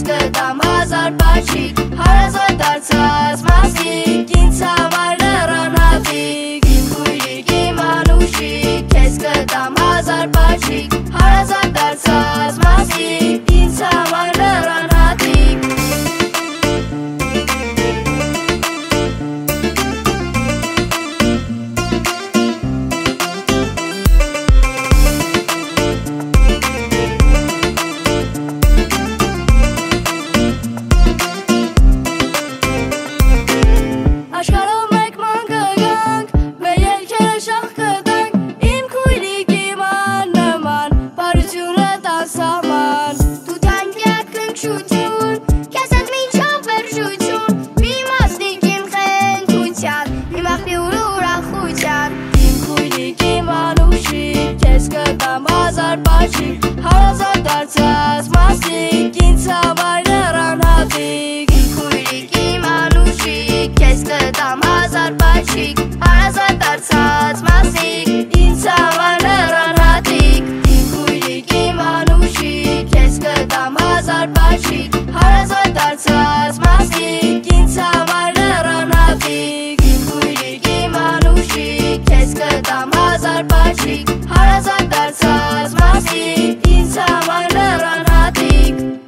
Քեզ կտամ հազար բաչիկ Հարազատ դարձած մասիկ Ինձ համար լեռան հատիկ Իմ քույրիկ իմ անուշիկ Քեզ կտամ հազար բաչիկ Հարազատ դարձած մասիկ Ինձ համար լեռան հատիկ Աշխարհով մեկ ման կգանք, մեր ելքերը շաղ կտանք Իմ քույրիկ իմ աննման, բարությունը տանսաման Դու թանկյակ քնքշություն, քեզ հետ մինչև վերջություն Մի մասնիկ իմ խենթության, իմ աղբյուր ուրախության Իմ քույրիկ իմ անուշիկ, քեզ կտամ հազար բաչիկ Հարազատ դարձած մասնիկ, ինձ համար լեռան հատիկ Իմ քույրիկ իմ անուշիկ, քեզ կտամ հազար բաչիկ Հարազատ դարձած մասնիկ, ինձ համար լեռան հատիկ Իմ քույրիկ իմ անուշիկ, քեզ կտամ հազար բաչիկ Հարազատ դարձած մասնիկ, ինձ համար լեռան հատիկ Իմ քույրիկ իմ անուշիկ, քեզ կտամ հազար բաչիկ Հարազատ դարձած մասնիկ, ինձ համար լեռան հատիկ